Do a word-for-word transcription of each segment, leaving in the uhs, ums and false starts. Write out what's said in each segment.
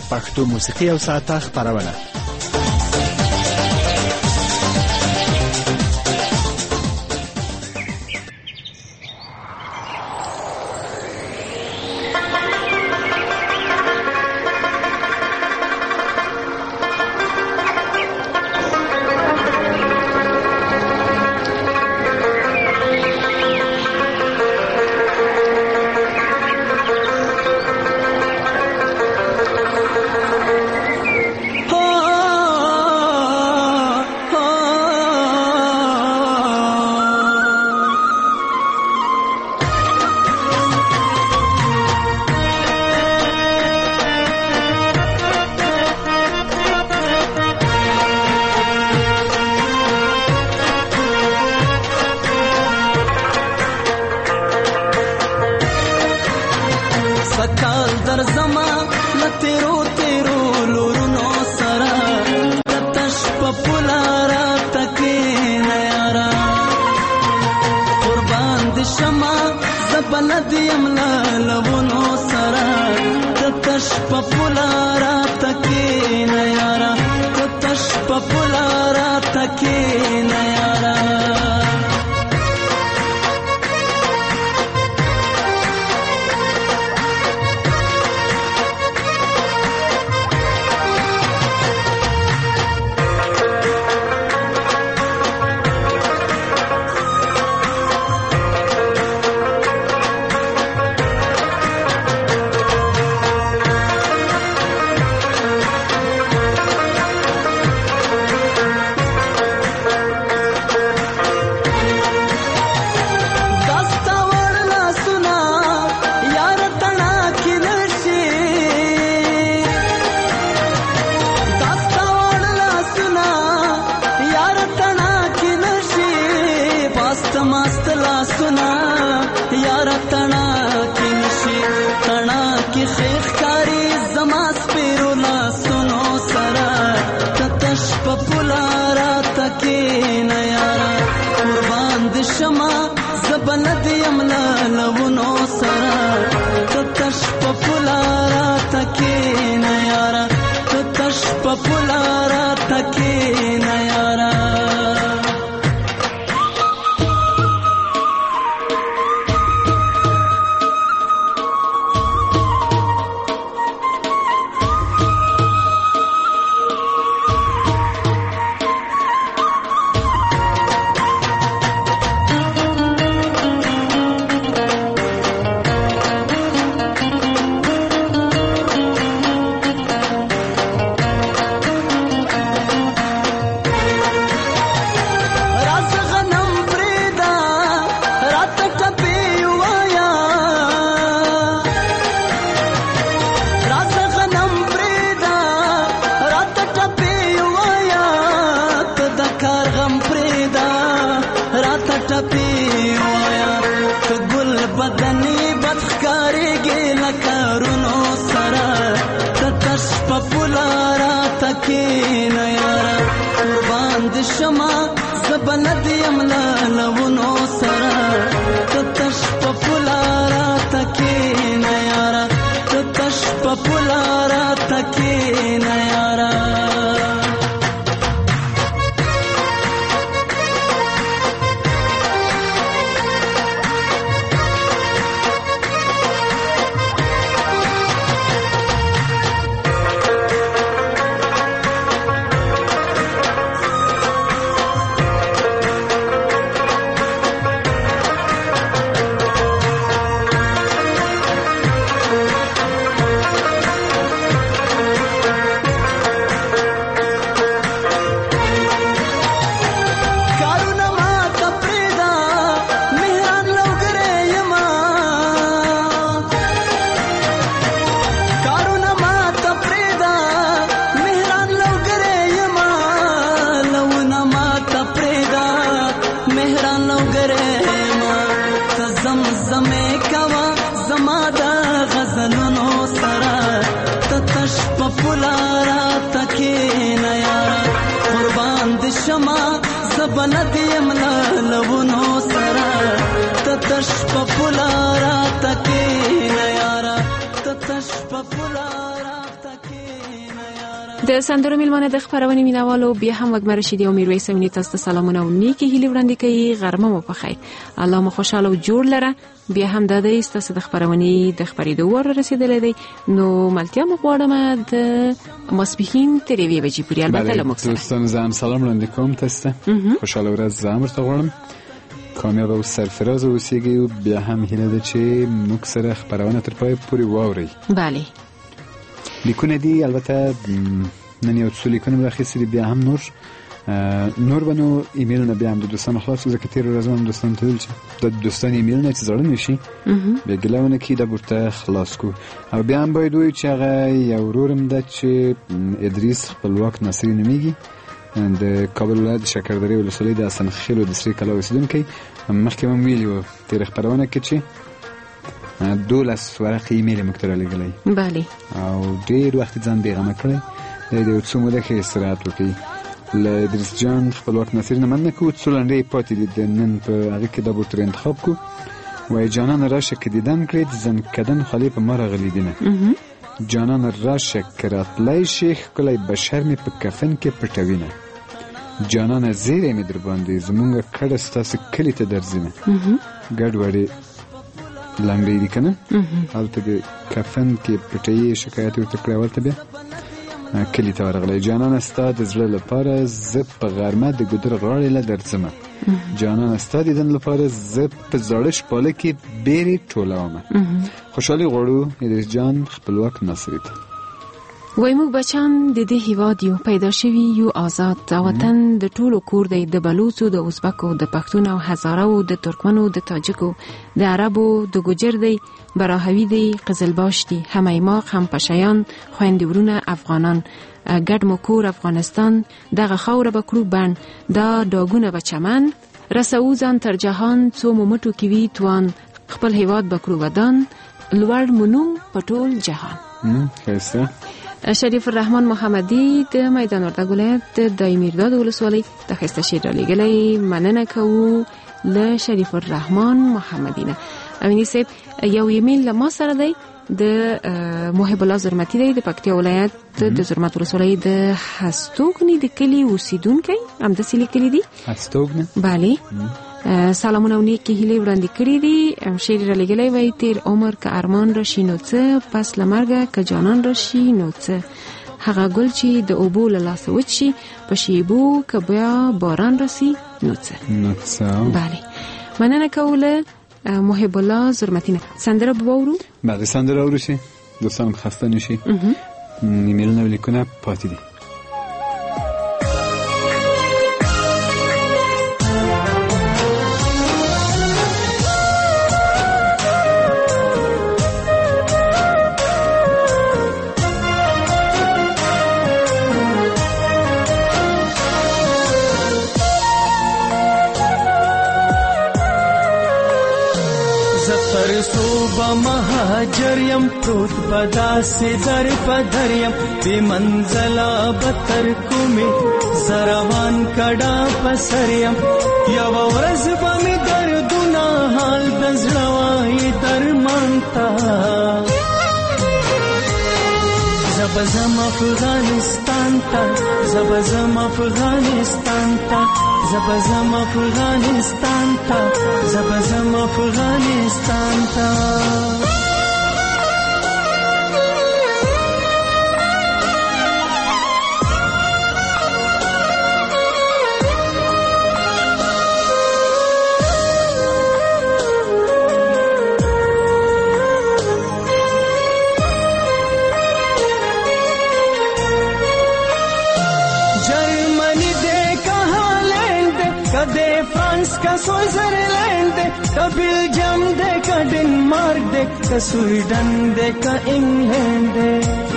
پښتو موسیقي او ساعته خپرونه. زبندیم لالونو سرا تتش پپولارا تکی نیارا تتش پپولارا تکی د سندرو میلمانه د خبرونې مینوالو بیا هم وګمر رشیدی او میرویس امینی تاسو ته سلامونه او نیکی هیله وړاندې کوي. غرمه مو په خیر، الله مو خوشاله او جوړ لره. بیا هم د دې تاسو د خبرونې د خبرېدو ور رسیدلې دی، نو ملتیا مو غواړم د ماسپښین تر یوې بجې پورې البته له موږ سره. دوستان زم سلام وړاندې کوم تاسو ته، خوشاله ورځ زم ورته غواړم، کامیاب او سرفراز اوسئ او بیا هم هیله ده چې موږ سره خبرونه تر پای پورې واورئ. بله لیکونه دي، البته نن یو څو لیکونه راخیستي، بیا هم نور نور بنو ایمیلونه بیا هم د دوستانو خلاص ځکه تیر ورځ هم دوستان ته ویل چې د دوستان ایمیلونه چې زړه نشي بیا ګلونه کې د برته خلاص کو. او بیا هم باید وایو چې هغه یو ورورم ده چې ادریس خپلواک ناصری نومیږي، د کابل ولایت شکردرې ولسوالۍ د حسن خیل د سری کلا اوسیدونکی. مخکې هم ویلي وو تیر خبرونه کې چې دولس ورقه ایمیل موږ ته رالیږلی، بله، او ډېر وخت ځان بېغمه کړی دی، د یو څو موده ښه استراحت وکړي. له ادریس جان خپلواک ناصري نه مننه کوو، څو لنډۍ پاتې دي د نن په هغه کې دا به ترې انتخاب کو. وایي جانان راشه که دیدن کړې د زن کدن خالي په ما راغلی دینه، جانان راشه که راتلی شي ښکلی بشر مې په کفن کې پټوینه، جانان زیری مې در باندې زمونږ کډه ستاسې کلي ته درځینه. ګډ وړې لنډۍ دي که نه، هلته د کفن کې پټوي شکایت ورته کړی، هلته بیا کلی ته ورغلی. جانان ستا د زړه لپاره زه په غرمه د ګودر غاړې له درځمه، جانان ستا دیدن لپاره زه په زاړه شپاله کې بیرې ټولومه. خوشحالي غواړو ادریس جان خپلواک ناصري ته. وای موږ بچان د دې هیواد یو، پیدا شوي یو آزاد، دا وطن د ټولو کور دی، د بلوڅو، د ازبکو، د پښتون او هزارو، د ترکمنو، د تاجکو، د عربو، د ګوجر دی، براهوی دی، قزلباش دی، هم ایماق، هم پشیان، خویندې ورونه افغانان، ګډ مو کور افغانستان، دغه خاوره به کړو بڼ، دا ډاګونه به چمن، رسو ځان تر جهان، څو مو مټو کې وي توان، خپل هیواد به کړو ودان، لوړ مونوم په ټول جهان. ښایسته. شریف الرحمن محمدی د میدان وردګ ولایت د دایمیرداد ولسوالۍ د ښایسته شعر رالیږلی، مننه کوو له شریف الرحمن محمدی نه. امینی صاحب یو ایمیل له ما سره دی، د محب الله زرمتی دی، د پکتیا ولایت د زرمت ولسوالۍ د هستوګنې د کلي اوسیدونکی، همداسې لیکلي دي هستوګنه. بله، سلامونه او نیکې هیلې وړاندې کړي دي. شعر یې رالیږلی وایي تیر عمر که ارمان راشي نو څه، پس له مرګه که جانان راشي نو څه، هغه ګل چې د اوبو له لاسه وچ شي، په شیبو که بیا باران راسي نو څه نو څه. بله، مننه کوو له محب الله زرمتی نه. سندره به واورو؟ بله سندره اورو شي، دوستان خسته نشي. ایمیلونه و لیکونه پاتې دي. مهاجر یم پروت بدا سے در پدر یم بی منزلا بتر کومی زروان کڑا پسر یم یو ورځ بمی دردونه حال دزړوای درمانتا زبزم افغانستان تا زبزم افغانستان تا زبزم افغانستان تا زبزم افغانستان تا का स्विट्जरलैंड दे का बेल्जियम दे का डेनमार्क दे का स्वीडन दे का इंग्लैंड दे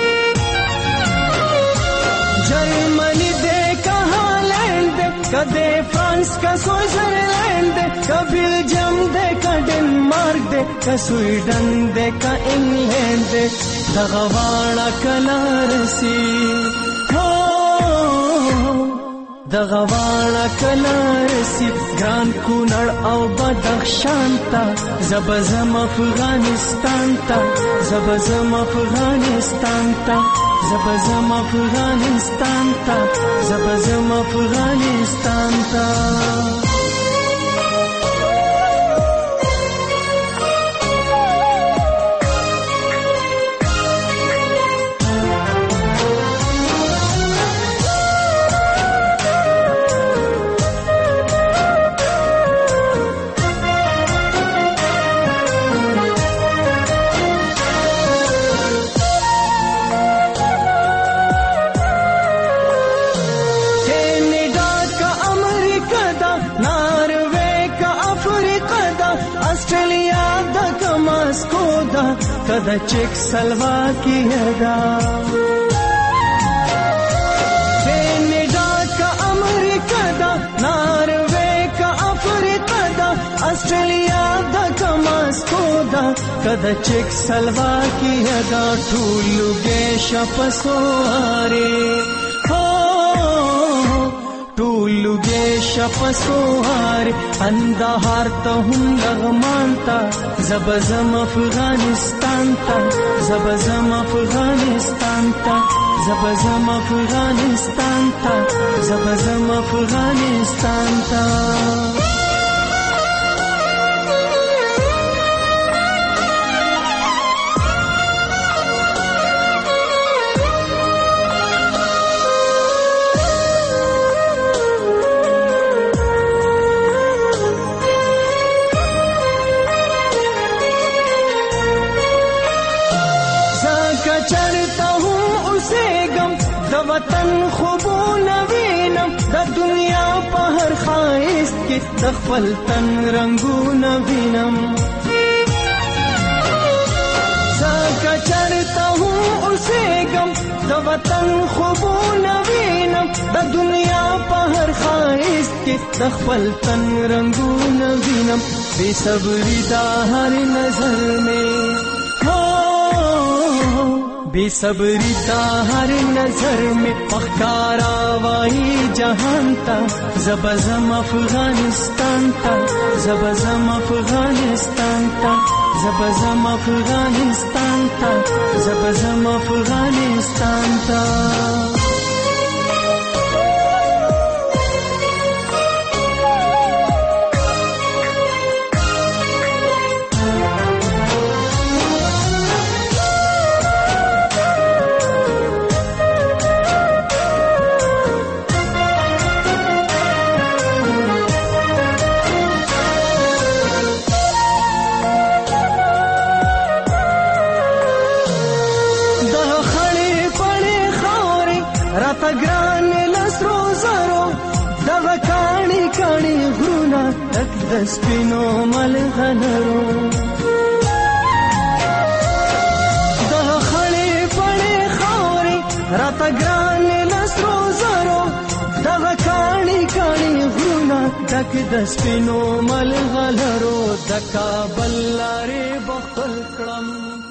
जर्मनी दे का हॉलैंड दे का दे फ्रांस का स्विट्जरलैंड दे का बेल्जियम दे का डेनमार्क दे का स्वीडन दे का इंग्लैंड दे दगवाड़ा कला रसी हो دغه واړه کله رسي ګران کونړ او بدخشان ته زب زم افغانستان ته زب زم افغانستان ته زب زم افغانستان ته زب زم افغانستان ته کدا چیک سلواکیه دا کینیڈا کا امریکا دا ناروے کا افریقا دا آسٹریلیا دا کا ماسکو دا کدا چیک سلواکیه دا ټولو گے شپسوارے ټولو گے شپسوارے اندهار ته هم لغمان ته زب زم افغانستان ته زب زم افغانستان ته زب زم افغانستان ته زب زم افغانستان ته وطن خوبونه وینم د دنیا په هر خایست کې د خپل تن رنگونه وینم ځکه چرته هم اوسېږم د وطن خوبونه وینم د دنیا په هر خایست کې د خپل تن رنگونه وینم بې صبري دا هر نظر مې بے صبری تا ہر نظر میں پخکارا وائی جہان تا زب زم افغانستان تا زب زم افغانستان تا زب زم افغانستان تا زب زم افغانستان تا سپینو ملغنرو د خړې پړې خاورې راته ګرانې لسرو زرو دغه کاڼي کاڼي غرونه ډک د سپینو ملغلرو د کابل لارې بخل کړم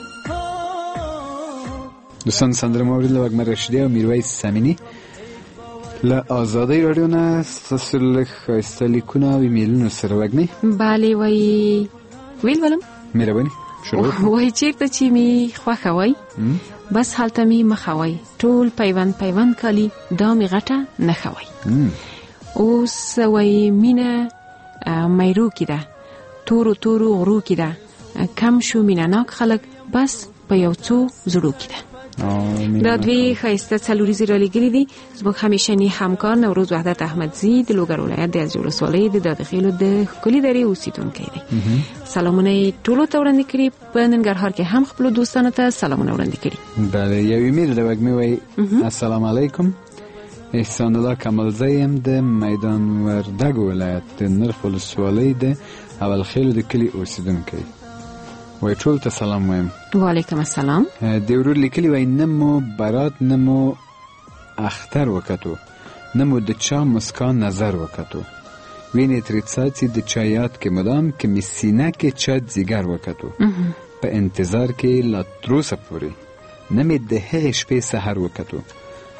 دوستان سندره مورد وگمه رشیده و میرویس سمینی له آزادی رادیو نه ستاسو له ښایسته لیکونه او ایمیلونو سره وګنئ. بله وایي ویل ولم مهرباني شروع وایي چېرته چې مې خوښه وای بس هلته مې مخه وای ټول پیوند پیوند کالي دا مې غټه نښه وای اوس وایي مینه میرو کې ده تورو تورو غرو کې ده کم شو مینه ناک خلک بس په یو څو زړو کې ده. دا دوی ښایسته څلوریزې رالیږلي دي زموږ همیشني همکار نوروز وحدت احمدزي د لوګر ولایت د یزد ولسوالۍ د دادخیلو د ښکلي درې اوسیدونکی دی. سلامونه یې ټولو ته وړاندې کړي په ننګرهار کې هم خپلو دوستانو ته سلامونه وړاندې کړي. بله یو ایمیل د وږمې وایي السلام علیکم احسان الله کمالزی یم د میدان وردګ ولایت د نرخ ولسوالۍ د اولخیلو د کلي اوسیدونکی وای ټول ته سلام وایم. وعلیکم السلام. د ورور لیکلی وای نه مو برات نه مو اختر وکتو نه مو د چا مسکان نظر وکتو وینې ترې څاڅي د چا یاد کې مدام که می سینه کې چا ځیګر وکتو په انتظار کې لا تر اوسه پورې نه مې د هغې شپې سحر وکتو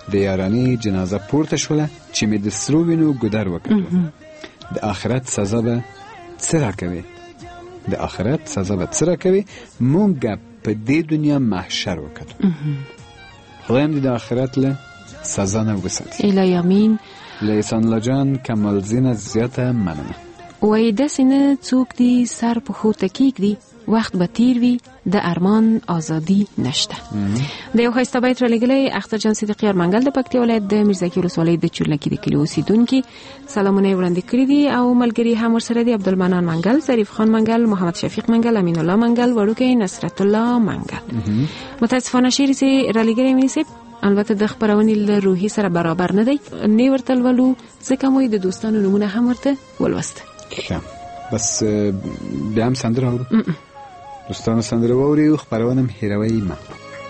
د یارانې جنازه پورته شوله چې مې د سرو وینو ګودر وکړو. د آخرت سزا به څه راکوي؟ د آخرت سزا به څه راکوي؟ مونږ په دې دنیا محشر وکړو. خدایم دې د آخرت له سزا نه وساتي. الهی امین. له احسان الله جان کمال زین زیاته مننه. وای داسې نه څوک دی سر په خور تکیک دی وخت به تیر وي د ارمان آزادي نشته. د یو ښایسته بیت را لګلی اختر جان صدیقی ارمنګل د پکتیا ولایت د میرزکي ولسوالۍ د چورلکي د کلي اوسیدونکي سلامونه وړاندې کړي دي او ملګري هم ورسره دي عبدالمنان منګل، ظریف خان منګل، محمد شفیق منګل، امین الله منګل، وړوکی نصرت الله منګل. متاسفانه شعر چې را لګلی مې نصیب البته د خبرونې له روحي سره برابر نه دی، نه ورته لولو ځکه مو د دوستانو نومونه هم ورته ولوست. بس بیا هم سندره اورو. دوستانو سندره واوري او خبرونه هم هیروي ما.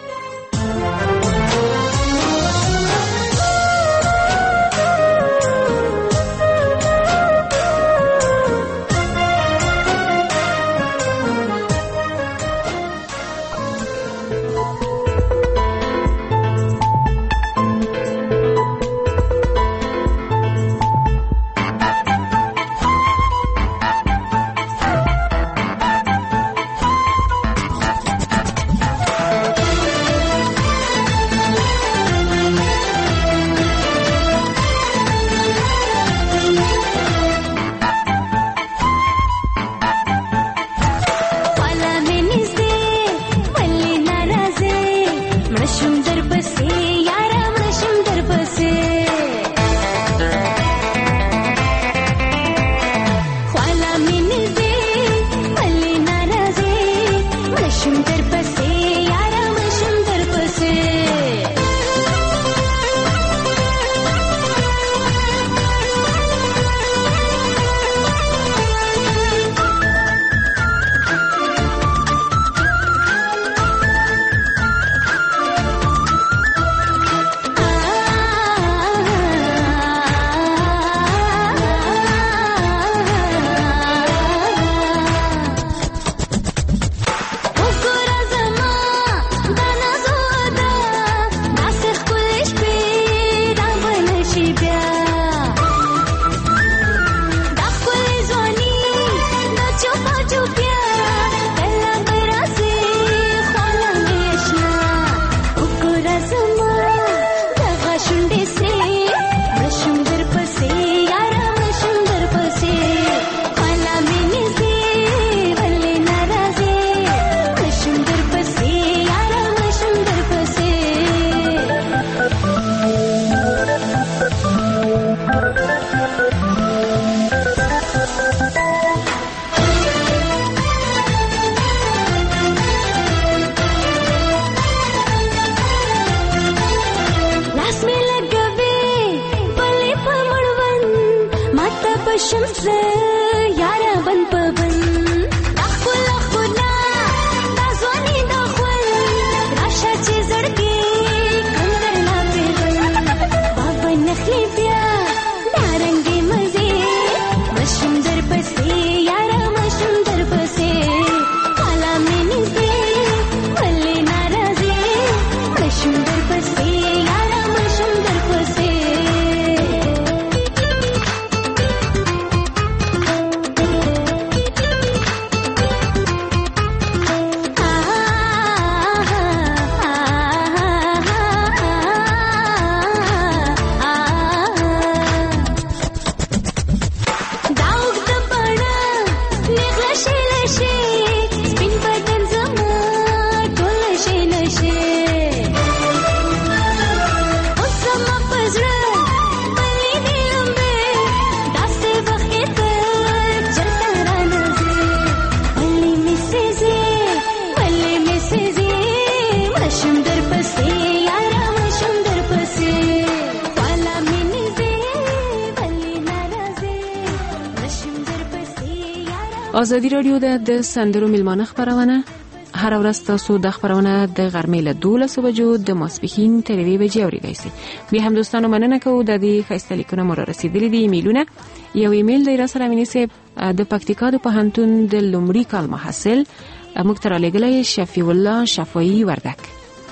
آزادی رادیو د سندرو میلمانه خبرونه هر ورځ تاسو د خبرونه د غرمې له دولسو بجو د ماسپښین تر یوې بجې اورېدای شئ. بیا هم دوستانو مننه کوو د دې ښایسته لیکونه مو را رسېدلي دي ایمیلونه. یو ایمیل دی راسره امینې صاحب د پکتیکا د پوهنتون د لومړي کال محصل موږ ته رالیږلی شفیع الله شفایي وردک.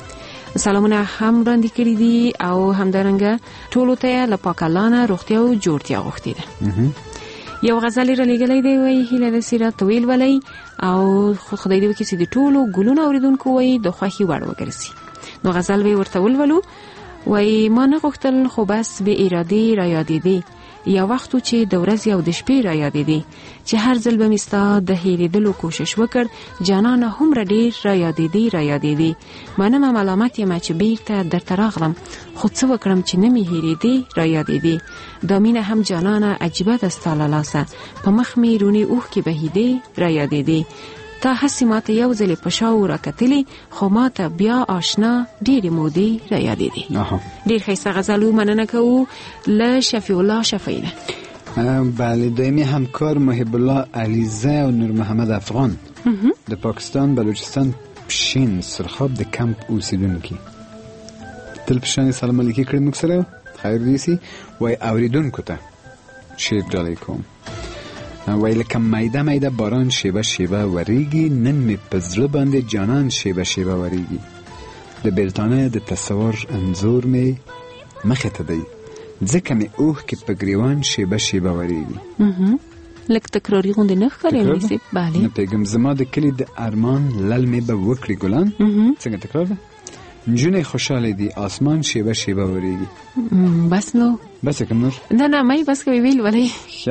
سلامونه هم وړاندې کړي دي او همدارنګه ټولو ته له پاک الله نه روغتیا او جوړتیا غوښتي ده. یو غزل را لګلې دی وای هیله د سیرت ویل ولې او خدای دې وکړي چې د ټولو ګلونو اوریدونکو وای د خوښي وړ وګرځي. نو غزل به ورته ولولو وای ما نه غوښتل خو بس به اراده را یادې دی یا وختو چې د ورځې او د شپې را یادې دی چې هر ځل به مستا د هېرېدلو کوشش وکړ جانان هم را ډیر را یادې دی را یادې دی منم ملامت یم چې بیرته درته راغلم خو څه وکړم چې نه مې هېرېدې را یادې دی دا مینه هم جانانه عجیبه ده ستا له لاسه په مخ مې روڼې اوښکې بهېدې را یادې دی تا هسې ماته یو ځلې په شاو راکتلې خو ماته بیا آشنا ډېرې مودې را یادې دي. ډېر ښایسته غزل و. مننه کوو له شفیع الله شفیعی نه. بله دایمي همکار محب الله علیزه او نور محمد افغان د پاکستان بلوچستان پشین سرخاب د کمپ اوسیدونکي تل پشان سلام علیکي کړی موږ سره خیر دیسی وای اوریدونکو ته شیر ډالۍ کوم وای لکه میده میده باران شیبه شیبه وریږي نن می په زړه باندې جانان شیبه شیبه وریږي د بیلتانه د تصور انځور می مخه ته دی ځکه می اوه کې په ګریوان شیبه شیبه وریږي لکه تکراری غوندې نه ښکاري نیسي. بله نه پیغام زما د کلی د ارمان لل می به وکړي ګلان څنګه تکرار ده نجونې خوشاله دي آسمان شیبه شیبه وریږي. بس نو بس کوم نور نه نه مې بس کوي ویل ولې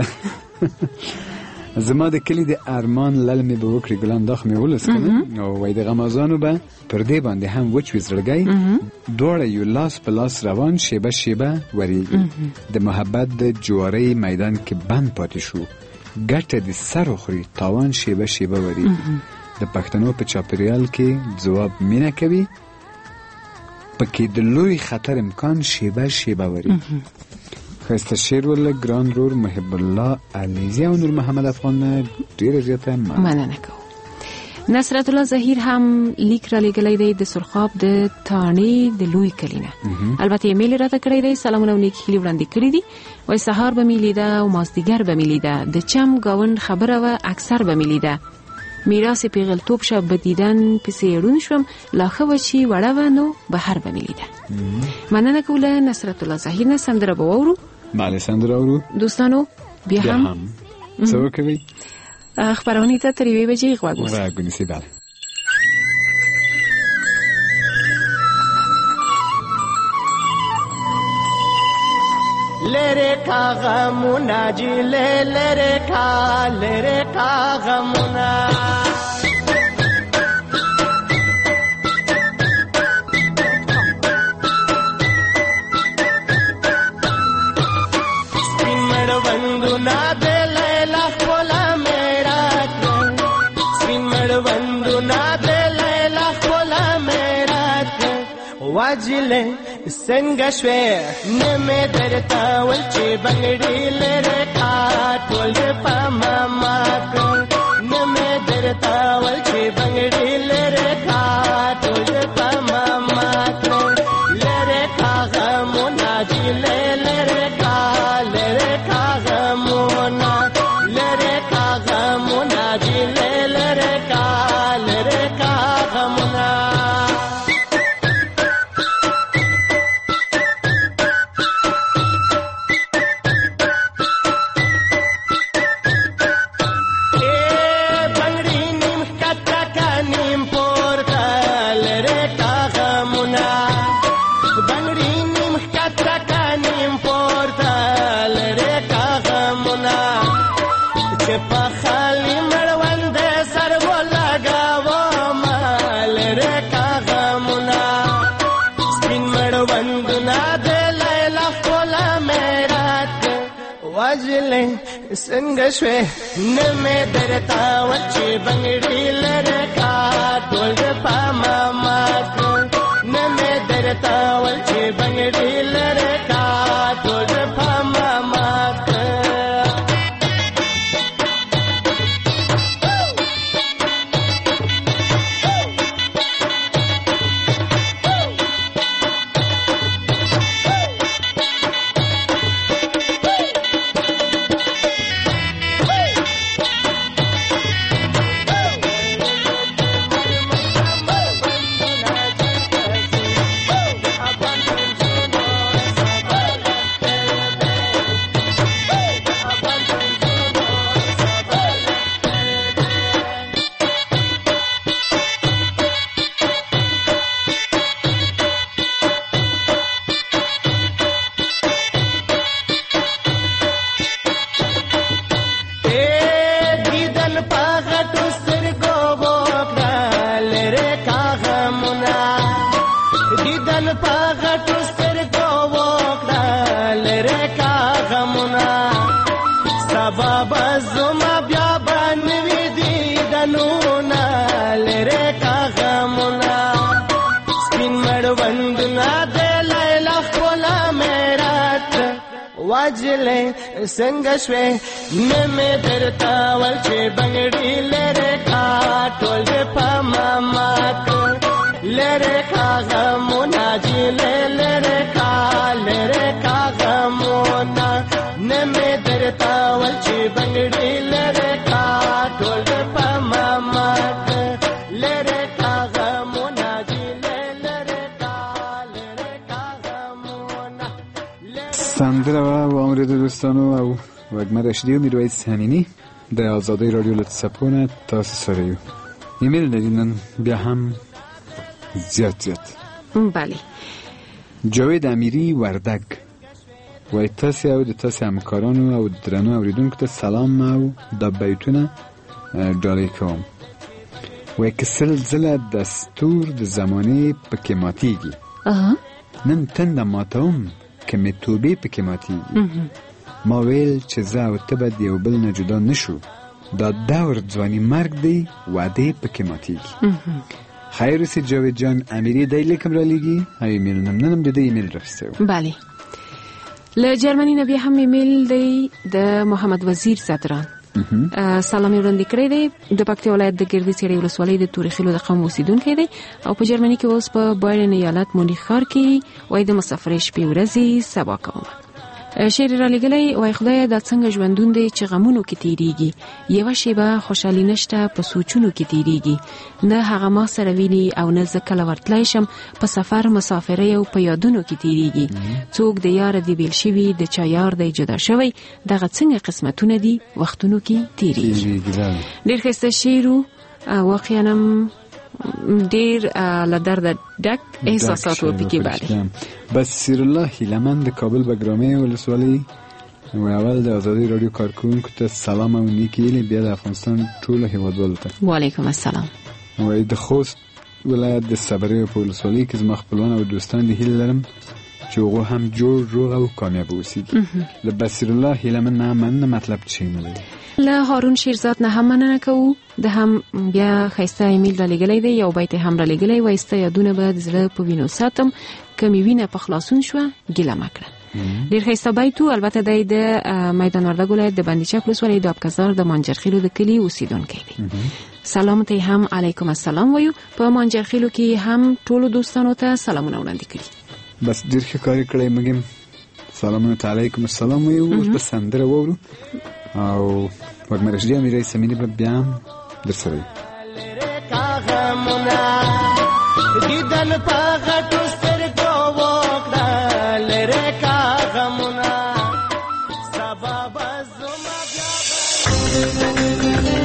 زما د کلی د ارمان لل می به وکړي ګلان دا خو مې ولس کنه او وای د غمازانو به پر دې باندې هم وچ وزړګي دوړه یو لاس په لاس روان شیبه شیبه وریږي د محبت د جواري میدان کې بند پاتې شو ګټه د سر خوري تاوان شیبه شیبه وریږي د پښتنو په چاپریال کې جواب مینه کوي پکې د لوی خطر امکان شیبه شیبه وریږي. خسته شیر ول ګران رور محب الله علیزی او نور محمد افغان ډیر زیاته مننه کوم. نصرت الله ظهیر هم لیک را لګلې دی د سرخاب د تانی د لوی کلینه. البته ایمیل راته کړی دی سلامونه او نیکی هیلې وړاندې کړې دي وای سهار به مې لیده او مازدیګر به مې لیده د چم گاون خبره و اکثر به مې لیده میراث پیغلتوب شب بدیدن پسې یړون شوم لا ښه و چې وړه و نو بهر به مې لیده. مننه کوله نصرت الله ظهیر نه سندره به واورو. بله سندره اورو دوستانو بیا هم څه وکوي خبرونه ته تر یوې بجې غوږ اوسئ. غوږ ونیسئ. بله لره کا غمونا جی لے لره کا لره کا غمونا سپین مړوندو نا دے لیلا خپلا میرا سپین مړوندو نا دے لیلا خپلا میرا واجله څنګه شوې نه مې درته ول چې بنګړي لره کا ټول په ماما نه مې درته ول چې بنګړي لره کا ټول په ماما لره کا غمونا جی لره کا لره کا غمونا لره کا غمونا جی لره کا لره کا غمونا څنګه شوې نه مې درته ول چې بنګړي لره کا ټول په ماما نه مې درته ول چې بنګړي لره کا ټول په ماما واجلې څنګه شوې نه مې درته ول چې بنګړي لره کا ټول په ماما لره کا غمونه جلې لره کا لره کا غمونه نه مې درته ول چې بنګړي لره کا ټول په ماما لره کا غمونه جلې لره کا لره کا غمونه سندره و امید دوستانو او وگمه رشدی و میرویس همینی در آزادی رادیو لطفپونه تاسو سره یو ایمیل دارین بیا هم زیاد زیاد بله جاوید امیری وردگ و تاسو او د تاسو همکارانو او درنو اوریدونکو ته سلام او د بیتونه ډالۍ کوم و که سلسله دستور د زمانه پکې ماتیږي نن تنده ماتوم که می توبې پکې ماتیږي ما ویل چې زه او ته به د یو بل نه جدا نشو دا دور ځواني مرګ دی وعده پکې ماتیږي خیر اوسې جاوید جان امیری دی لیکم را لیږي او ایمیل نم ننم د دې ایمیل راخیستی و بله له جرمني نه بیا هم ایمیل دی د محمد وزیر صدران سلام یې وړاندې کړی دی د پکتیا ولایت د ګردې څېړۍ ولسوالۍ د تورې خیلو د قوم اوسېدونکی دی او په جرمني کې اوس په بایرن ایالت مونیخ ښار کې وایي د مسافرۍ شپې ورځې سبا کوم شعر را لګلی وای خدای دا څنګه ژوندون دی چې غمونو کې تیریږي یوه شیبه خوشحالي نشته په سوچونو کې تیریږي نه هغه ما سره ویني او نه زه کله ورتلی شم په سفر مسافرۍ او په یادونو کې تیریږي څوک د یاره دی بیل شوي د چا یار دی جدا شوی دغه څنګه قسمتونه دي وختونو کې تیریږي ډېر ښایسته شعر و واقعا هم ډیر له درده ډک احساسات و پکې باندې بصیر الله هیلمن د کابل بګرامي ولسوالۍ و اول د آزادی رادیو کارکونکو ته سلام او نیکی هیلې بیا د افغانستان ټولو هیوادوالو ته وعلیکم السلام و د خوست ولایت د صبري په ولسوالۍ کې زما خپلوان او دوستان د هیلې لرم چې هغوی هم جوړ روغ او کامیاب اوسیږي له بصیر الله هیلمن نه مننه مطلب چی نه لري له هارون شیرزاد نه هم مننه کوو د هم بیا ښایسته ایمیل را لېږلی دی یو بیت هم را لېږلی وایي ستا یادونه به د زړه په وینو ساتم که مې وینه په خلاصون شوه ګیله مه کړه ډېر ښایسته بیت و البته دی د میدان وردګ ولایت د بندیچک ولسوالۍ د ابکزار د مانجرخیلو د کلي اوسېدونکی دی سلام ته هم علیکم السلام وایو په مانجرخیلو کې هم ټولو دوستانو ته سلامونه وړاندې کړي بس ډېر ښه کار یې کړی موږ هم سلامونه ته علیکم السلام وایو اوس به سندره واورو او وگمه رشدی امیرای سمینی به بیام در سره دیدن پا غټو سترګو وکړه لره کا غمونه سبب زما بیا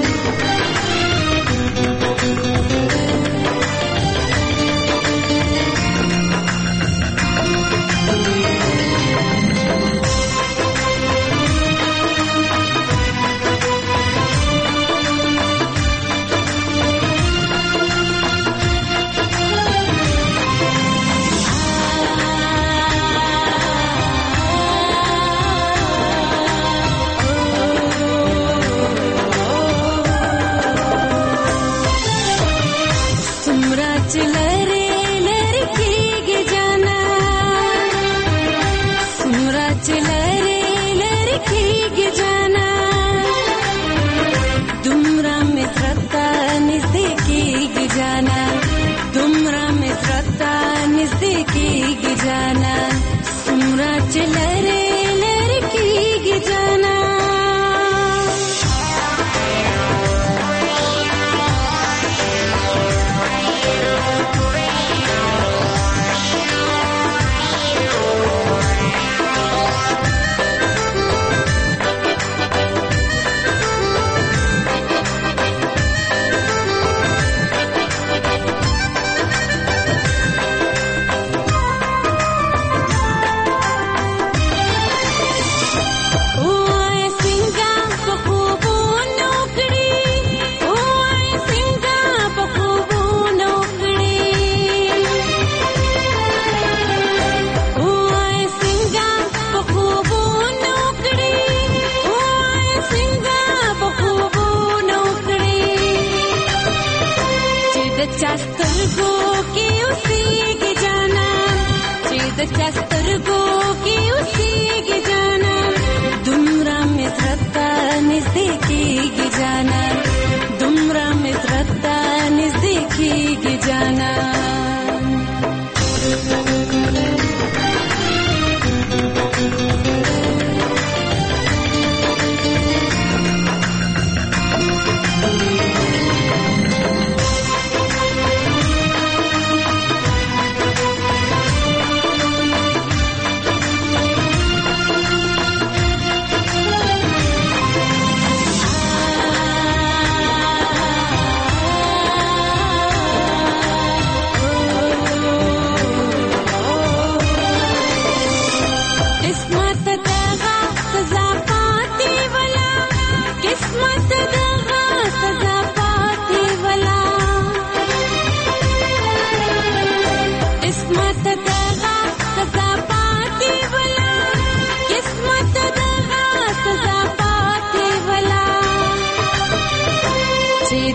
चस्तरगो की उसी की जाना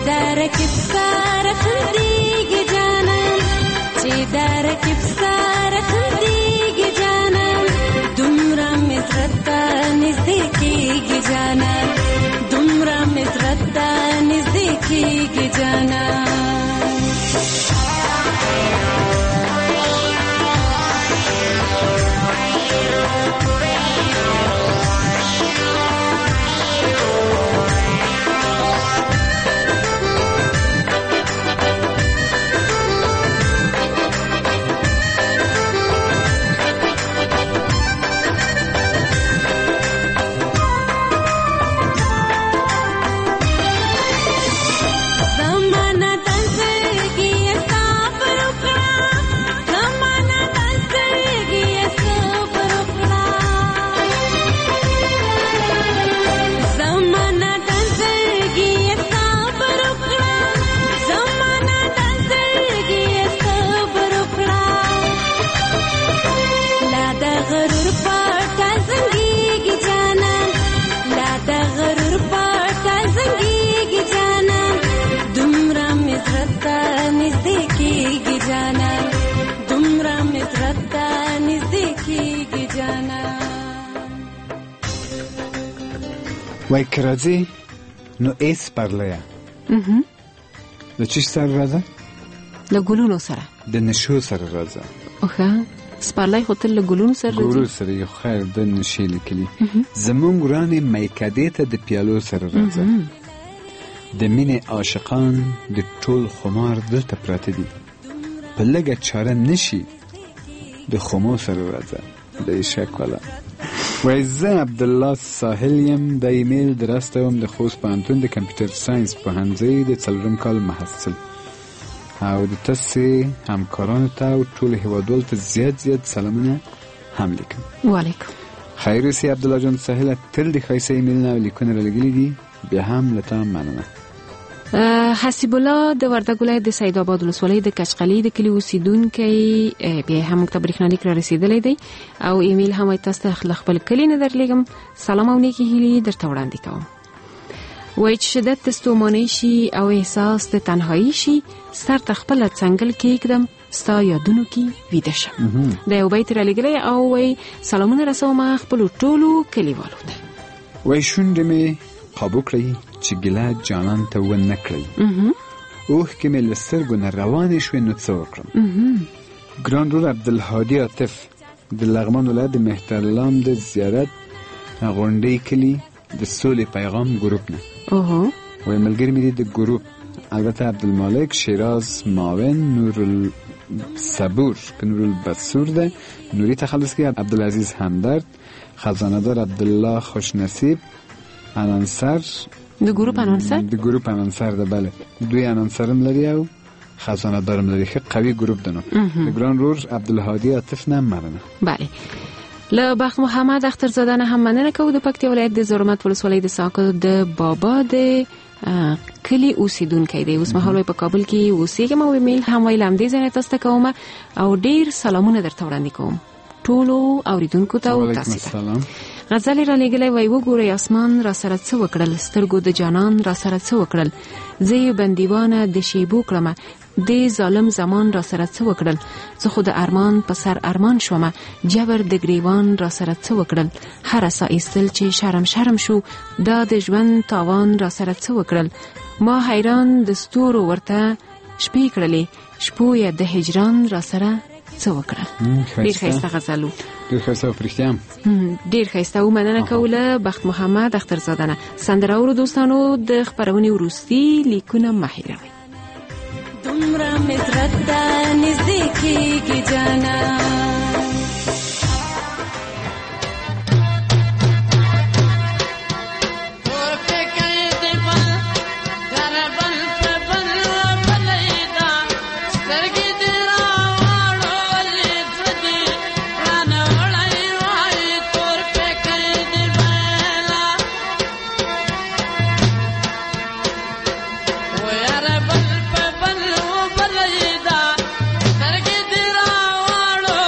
دار کې بسار خندېږي جانان چې دار کې بسار خندېږي جانان دومره مې زړه ته نږدې کېږي جانان دومره مې زړه ته نږدې کېږي جانان وای که راځي نو ایس پرلیا د چی سره راځه؟ له ګلونو سره د نشو سره راځه. اوښه سپرلی خو تل له ګلونو سره راځي. ګلونو سره یو خیر د نشې لیکلي زمونږ ورانې میکدې ته د پیالو سره راځه. د مینې عاشقان د ټول خمار دلته پراته دي په لږه چاره نشي د خمو سره راځه. د شک والا وای زه عبدالله ساحل یم د ایمیل درسته وم د خوست پوهنتون د کمپیوټر ساینس پوهنځي د څلورم کال محصل او د تاسې همکارانو ته او ټولو هیوادوالو ته زیات زیات سلامونه هم لیکم. وعلیکم خیر اوسې عبدالله جان ساحل تل د ښایسته ایمیلونه او لیکونه رالیږلي دي بیا هم له تا مننه. حسیب الله د وردګ ولایت د سید آباد ولسوالۍ د کچقلي د کلي اوسیدونکی بیا هم موږ ته برېښنالیک را رسېدلی دی او ایمیل هم وایي تاسو ته له خپل کلي نه درلیږم سلام او نیکې هیلې درته وړاندې کوم. وایي چې شدت د ستومانۍ شي او احساس د تنهایي شي سر ته خپله څنګل کېږدم ستا یادونو کې ویده شم. دا یو بیت رالیږلی او وایي سلامونه رسوم خپلو ټولو کلیوالو ته. وایي شونډې مې قابو کړئ چې ګیله جانان ته ونه کړئ اوښکې مې له سترګو نه روانې شوې نو څه وکړم. ګران رور عبدالهادي عاطف د لغمان ولایت د مهترلام د زیارت غونډۍ کلي د سولې پیغام ګروپ نه وایي ملګري مې دي د ګروپ البته عبدالمالک شیراز معاون نورالصبور که نورالبصور ده نوری تخلص که عبدالعزیز همدرد خزانه دار عبدالله خوشنصیب انانسر د ګروپ انانسر د ګروپ انانسر ده بله دوی انانسرم لري او خزانه دارم لري ښه قوي ګروپ ده نو د ګران رور عبدالهادي عاطف نه مننه. بله له بخت محمد اخترزاده نه هم مننه کوو د پکتیا ولایت د زرمت ولسوالۍ د ساکو د بابا د کلی اوسیدونکی دی اوس مهال په کابل کې اوسېږم او ایمیل هم ویل همدې ځای نه تاسو ته کوم او ډېر سلامونه درته وړاندې کوم ټولو اوریدونکو ته او تاسو ته. غزل را لګلې وای وګورئ اسمان را سره څه وکړل سترګو د جانان را سره څه وکړل زه یې بندیوانه د شیبو کړم د ظالم زمان را سره څه وکړل زه خو د ارمان په سر ارمان شوم جبر د گریوان را سره څه وکړل هر سا ایستل چې شرم شرم شو دا د ژوند تاوان را سره څه وکړل ما حیران د ستورو ورته شپې کړلې شپو یې د هجران را سره څه وکړل. ډیر ښایسته غزلو ډیر ښایسته او پرختیا ډیر ښایسته او مننه کوله بخت محمد اخترزاده نه. سندره اورو دوستانو د خپرونې وروستي لیکونه مه هېروئ. دومره مې زړه ته نږدې کېږي جانان Sargi dira wado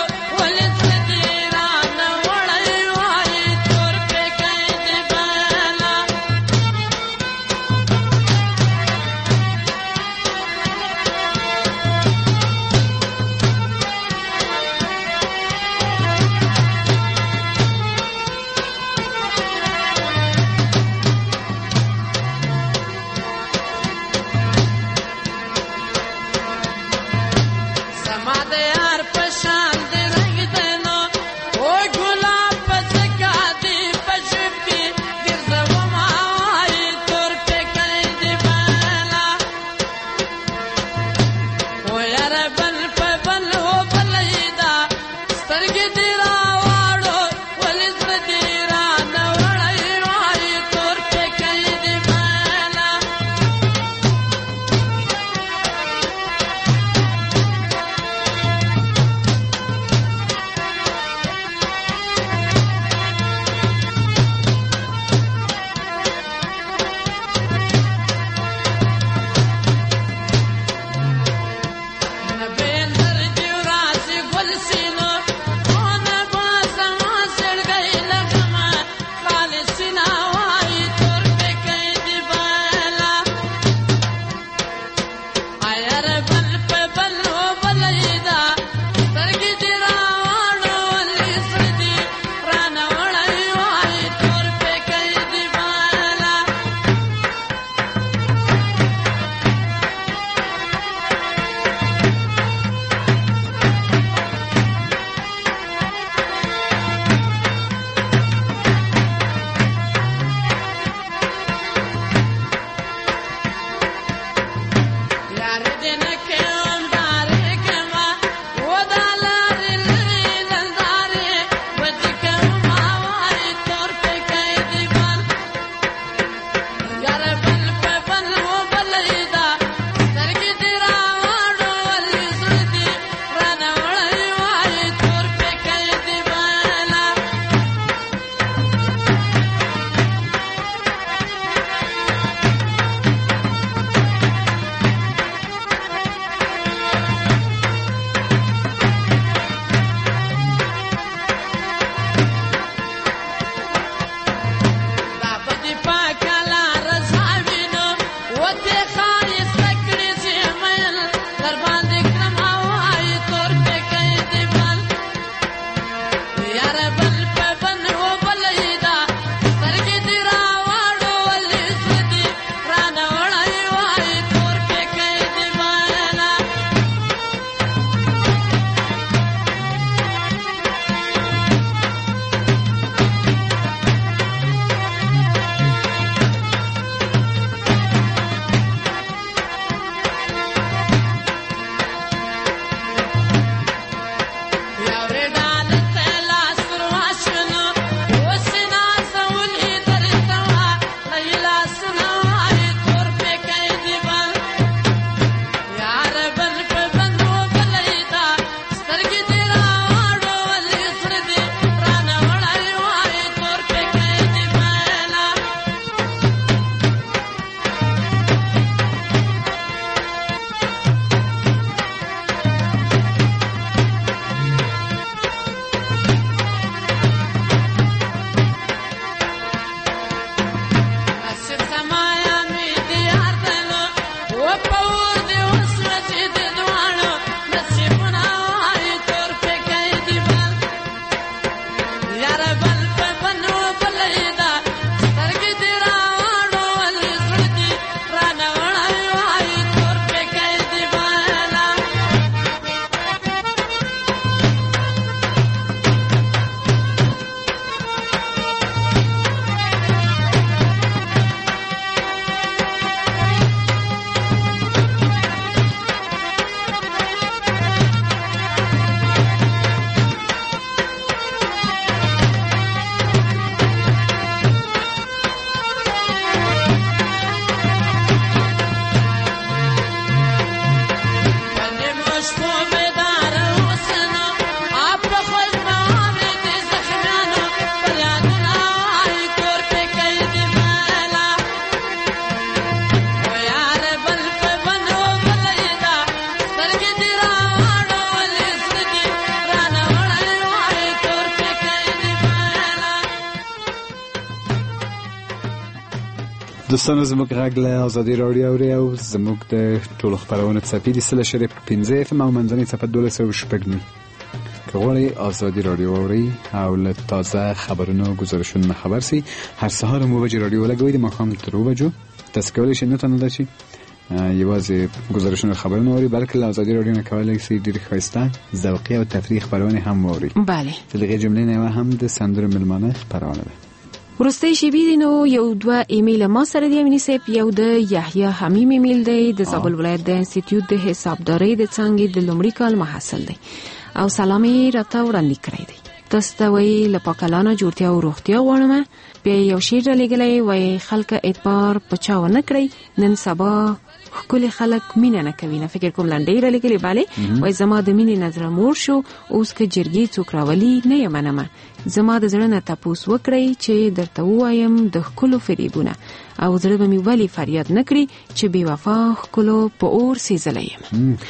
دوستان زموږ غږ له ازادي راډیو اوري او زموږ د ټولو خپرونو څپې د سل شریف پنځه اف ام او منځنۍ څپه دولس سوه شپږ نوي که غواړئ ازادي راډیو اورئ او له تازه خبرونو ګزارشونو نه خبر سئ هر سهار مو بجې راډیو ولګوئ د ماښام تر اوه بجو تاسو کولی شئ نه تنها ده چې یوازې ګزارشونه خبرونه اورئ بلکې له ازادي راډیو نه کولی شئ ډېرې ښایسته ذوقي او تفریحي خپرونې هم واورئ. بله د دغې جملې نه یوه هم د سندرو مېلمانه خپرونه ده. ورسته شیبی دی نو یو دوه ایمیل ما سره دی امینی سیپ یو د یحیی حمیم ایمیل دی د زابل ولایت د انسټیټیوټ د حسابدارۍ د څانګې د لومړي کال محصل دی او سلامي راته وړاندې کړی دی. تاسو ته وایي له پاکلانه جوړتیا او روغتیا غواړم. بیا یو شعر رالیږلی وایي خلک اعتبار په چا ونه کړئ نن سبا ښکلي خلک مینه نه کوي. نه فکر کوم لنډۍ رالیږلې بلې وایي زما د مینې نظره مور شو اوس که جرګې څوک راولي نه یې منمه. زما د زړه نه تپوس وکړئ چې درته ووایم د ښکلو فریبونه او زړه به مې ولې فریاد نه کړي چې بې وفا ښکلو په اور سېزلی یم.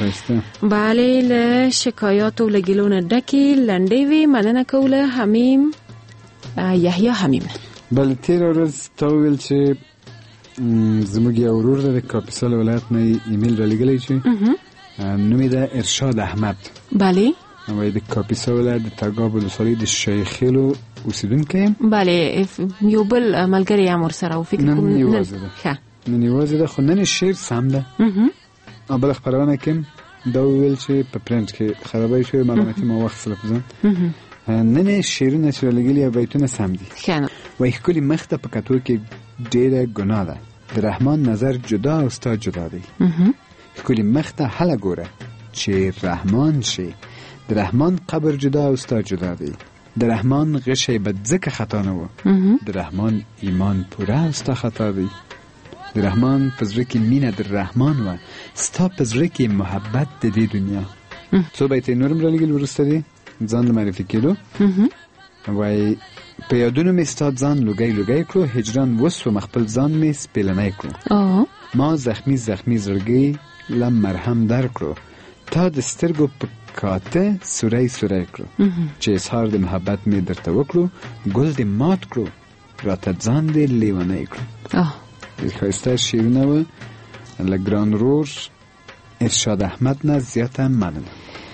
بلې له شکایاتو له ګیلو نه ډکې لنډۍ وې. مننه کوو له حمیم یحیی حمیم. بله تېره ورځ تا وویل چې زموږ یو ورور د کاپیسا له ولایت نه ایمیل رالیږلی چې نوم یې ده ارشاد احمد. بله وایي د کاپیسا ولایت د تګاب ولسوالۍ د شیخیلو اوسېدونکی یم. بله یو بل ملګری هم ورسره و فکر کوم نن یوازې ده نن یوازې ده خو نن شعر سم ده او بله خپرونه کې دا وویل چې په پرنټ کې خرابی شوی معلوماتي ما واخیستله په ځان نن شعرونه چې رالیږلي او بیتونه سم دي. وایي ښکلي مخ ته په کتو کې ډېره ګناه ده د رحمان نظر جدا او ستا جدا دی. ښکلي مخ ته هله ګوره چې رحمان شي د رحمان قبر جدا او ستا جدا دی. د رحمان غشی به ځکه خطا نه و د رحمان ایمان پوره او ستا خطا دی. د رحمان په زړه کې مینه د رحمان وه ستا په زړه کې محبت د دې دنیا. څو بیتې نور هم رالیږل وروسته دی ځان له معرفي کېدو. وایي په یادونو مې ستا ځان لوګی لوګی کړو هجران وسوم خپل ځان مې سپېلنی کړو ما زخمی زخمی زړګی له مرهم در کړو تا د سترګو په کاته سوری سوری کړو چې اظهار د محبت مې درته وکړو ګل دې مات کړو راته ځان دې لیونی کړو. ښایسته شعرونه وه له ګران رور ارشاد احمد نه زیاته مننه.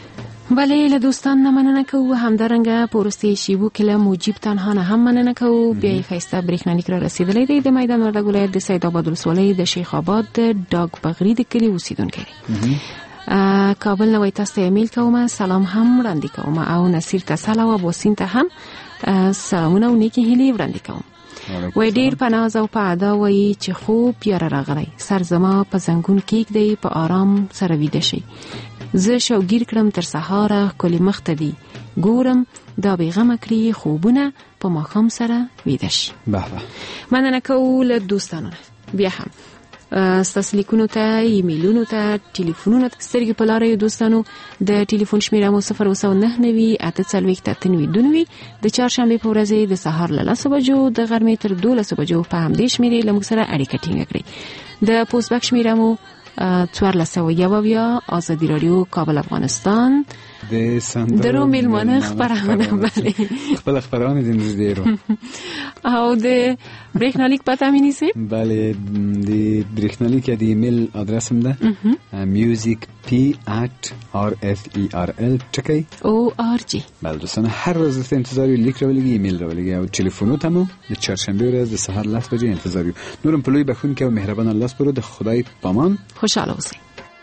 بله له دوستان نه مننه کوو، همدارنګه په وروستي شیبو کې له مجیب تنها نه هم مننه کوو. بیا یې ښایسته برېښنالیک را رسېدلی دی د میدان وردګ ولایت د سید آباد ولسوالۍ د شیخ آباد د ډاګ بغري د کلي اوسیدونکی دی. کابل نه وایي تاسو ته ایمیل کوم، سلام هم وړاندې کوم او نصیر تسل او ابوسین ته هم سلامونه او نیکې هیلې وړاندې کوم. وای ډیر په ناز او په ادا وایي چې خوب یاره راغلی، سر زما په زنګون کېږدی، په آرام سره ویده شي. زه شوګیر کړم تر سهاره ښکلې مخ ته دي ګورم، دا بېغمه کړي خوبونه په ماښام سره ویده شي. مننه کوو له دوستانو نه. بیا هم ستاسو لیکونو ته، ایمیلونو ته، ټلیفونونو ته سترګې په لاره یو دوستانو. د ټلیفون شمیره مو صفر اوسه نهه نوي اته څلوېښت اته نوي دوه نوي. د چهارشنبې په ورځې د سهار له لسو بجو د غرمې تر دولسو بجو په همدې شمیرې له موږ سره اړیکه ټینګه کړئ. د پوسټ بک شمیره مو څوارلس سوه یو اویا. ازادي راډیو کابل افغانستان د سندرو میلمانه خپرونه بله خپل خپرونه د نږدې او د برېښنالیک پته مې نیسي. بله د برېښنالیک یا د ایمیل ادرس هم ده music p at r f e r l ټکی او ار جی. بله دوستان هر روز درته انتظار یو لیک راولېږي، ایمیل راولېږي او ټلیفونو ته مو د چهارشنبې ورځ د سهار لس بجې انتظار یو. نورم په لوی بخښونکي او مهربان الله سپارو. د خدای پامان، خوشحاله اوسئ.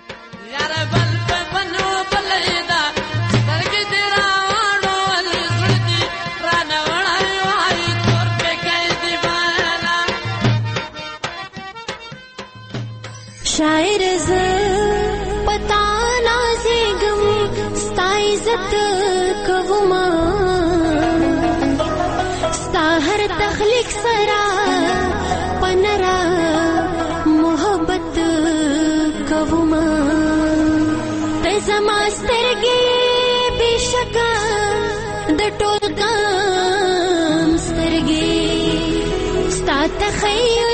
شاعر ز پتا نازګم ستا عزت کوما، ستا هر تخلیق سرا پنرا محبت کوما. ته زما سترګې بشکا د ټول کام سترګې، ستا تخیل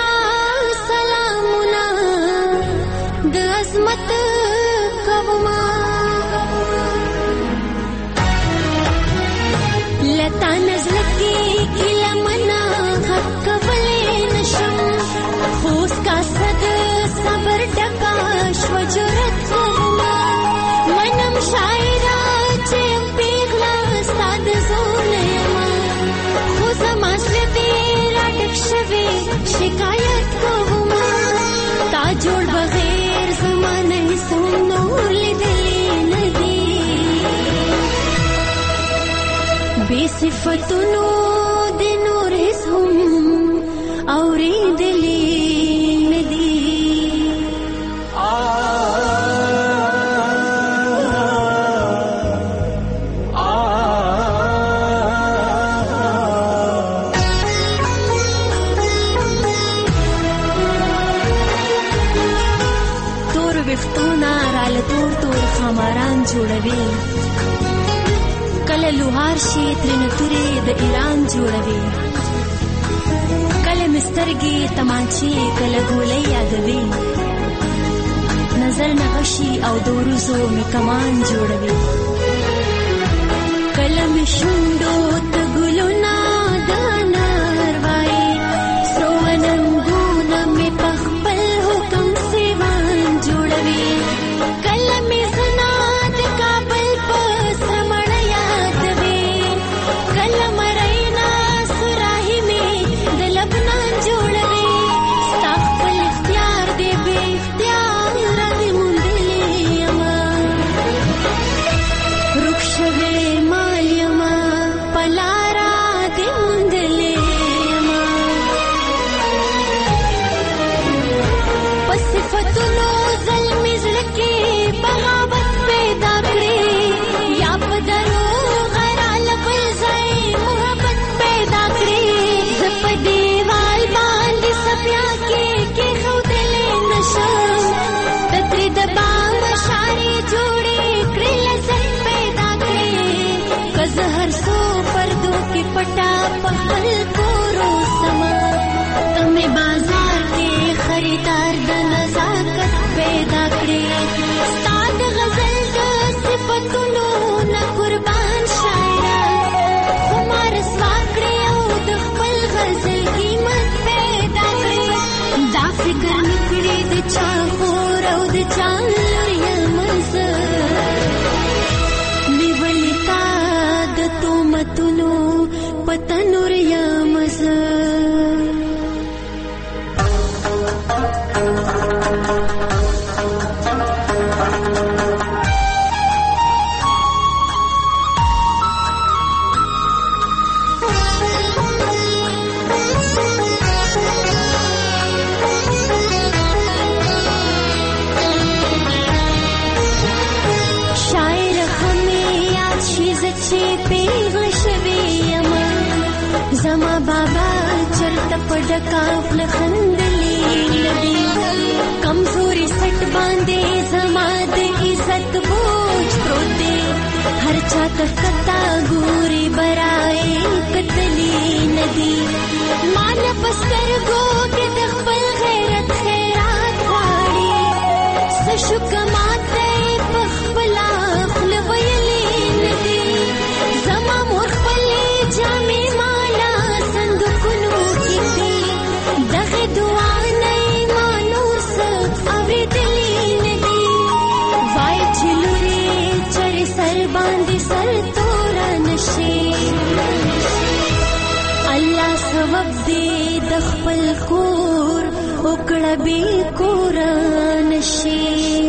عظمت کوما. لتا نزلکی کلا منا حق کولې نشم، خوس کا صد صبر ډکا شو جرأت کوما. منم شاعرا چې پیغلا ستاد زولما، خو زما سپې را ډک شوي شکایت کوما. تا جوړ بغیر زمانه سونو لیدلې ندی، بے صفتونو د نور هم اورېدلې ندی. خماران جوړوي کله لوهار شي ترنه توري د ایران جوړوي، کله مسترګي تمانچي کله ګولۍ یادوي، نظر نغشي او دوروزو می کمان جوړوي، کله می شوندو ته ګلونا د انار وای، سروننګونه می پخپل حکم سیوان جوړوي، کله می पटा पहल कोरो समा, तमे बाजार के खरीदार द नजाकत पैदा करे, साद गजल द सिफतुनो न कुर्बान शायरा, खुमार स्वाकरे ओ द खपल गजल कीमत पैदा करे, दा फिक्र निकले द चाहोर ओ द चालर या मंजर, پتا نور یا مزه زما بابا چرته پډکا خپل خندلې لدی کمزوري سټ باندې زما د عزت بوج پروت دی هر چا ته کتا ګوري برای کتلی ندی مان پستر گو کې د خپل غیرت خیرات غواړي سشو کماته په خپل خپل ویلې ندی زما مور خپل جامې خپل کور وکړه بي کور نشي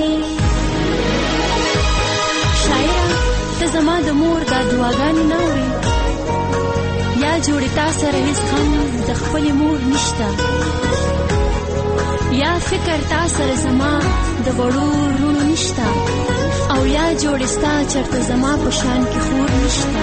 شاعر ته زما د مور د دعاګانې نه اوري یا جوړې تا سره هیڅ غم د خپل مور نشته یا فکر تا سره زما د وړو رونو نشته او یا جوړې ستا چرته زما په شان کې خور نشته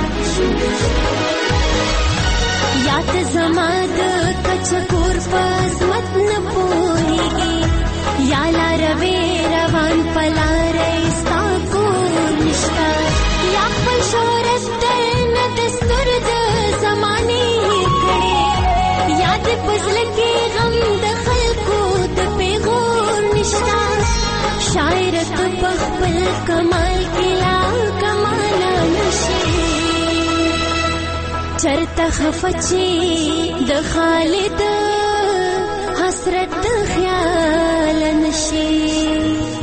یا ته زما د کچکور پزمت نه پوهیږي یا لاروی روان پلارې ستا کور نشته یا خپل شهرت نه دستور د زمانې کړې یا د پزل کې غم د خلکو د پیغور نشته شاعر ته په خپل کمال کې لا کمال نشي چرته خفچی د خالد حسرت خیال نشي